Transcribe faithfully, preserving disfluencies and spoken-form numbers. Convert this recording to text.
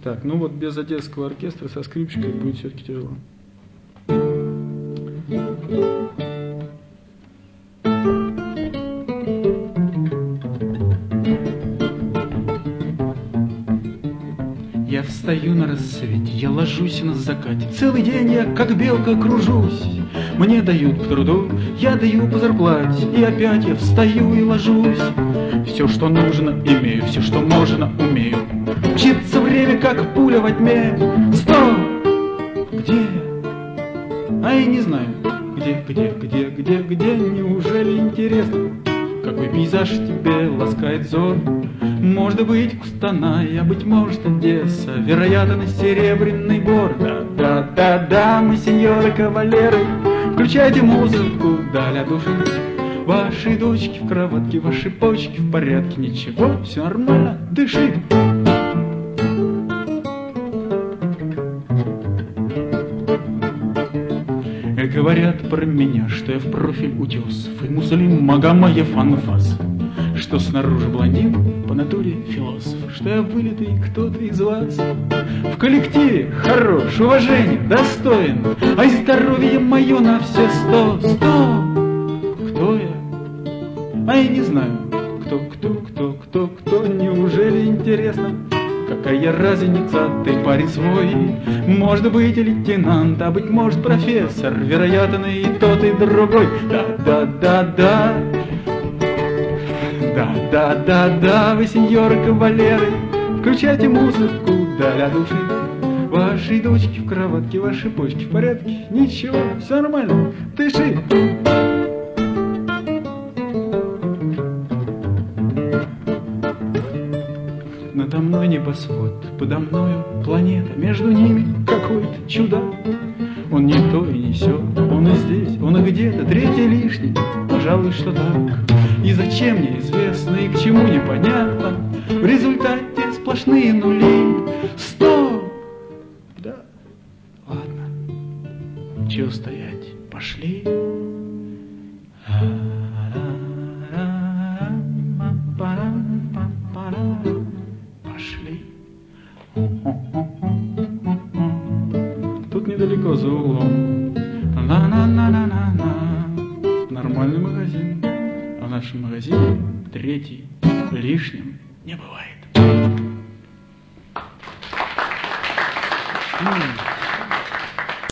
Так, ну вот без одесского оркестра со скрипочкой будет все-таки тяжело. Я встаю на рассвете, я ложусь на закате. Целый день я, как белка, кружусь. Мне дают по труду, я даю по зарплате. И опять я встаю и ложусь. Все, что нужно, имею, все, что можно, умею. Мчится время, как пуля во тьме. Стоп! Где? А я не знаю. Где, где, где, где, где? Неужели интересно? Какой пейзаж тебе ласкает взор? Может быть, Кустаная, быть может, Одесса, вероятно, Серебряный Бор. Да, да, да, да, мы, сеньоры кавалеры, включайте музыку, даль от души. Ваши дочки в кроватке, ваши почки в порядке, ничего, все нормально, дыши. Говорят про меня, что я в профиль утес, и муслим Магомаев анфас, что снаружи блондин, по натуре философ, что я вылитый кто-то из вас. В коллективе хорош, уважение, достоин, а и здоровье мое на все сто. Сто! Кто я? А я не знаю, кто, кто, кто, кто, кто, неужели интересно? Какая разница, ты парень свой. Может быть лейтенант, а быть может профессор, вероятно и тот, и другой. Да, да, да, да. Да, да, да, да, вы, сеньоры кавалеры, включайте музыку, для души. Ваши дочки в кроватке, ваши почки в порядке, ничего, все нормально, дыши. Надо мной небосвод, подо мною планета, между ними какой-то чудак. Он не то и не сё, он и здесь, он и где-то, третий лишний, пожалуй, что так. И зачем неизвестно, и к чему непонятно, в результате сплошные нули. Стоп! Да, ладно, чего стоять, пошли. Пошли. Тут недалеко за углом на-на-на-на-на-на нормальный магазин. А в нашем магазине третий лишним не бывает.